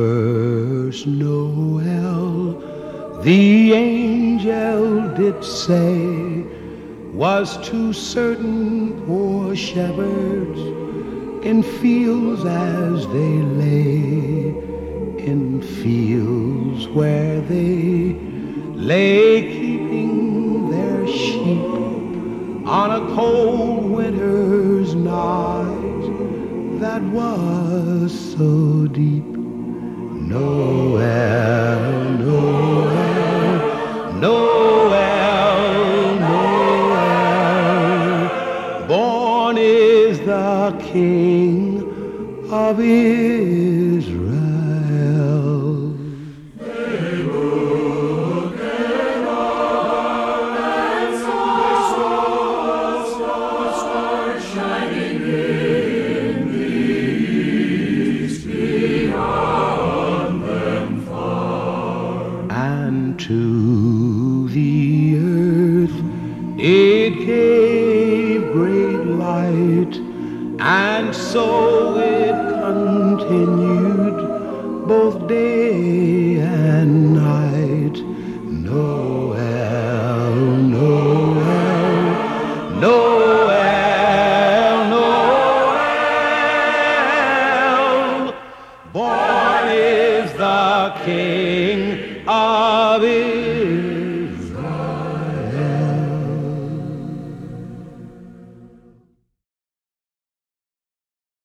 first Noel, the angel did say, was to certain poor shepherds in fields as they lay, in fields where they lay keeping their sheep on a cold winter's night that was so deep. Noel, Noel, Noel, Noel, born is the King of Israel. And to the earth it gave great light, and so it continued both day and night. Noel, Noel, Noel, Noel, born is the King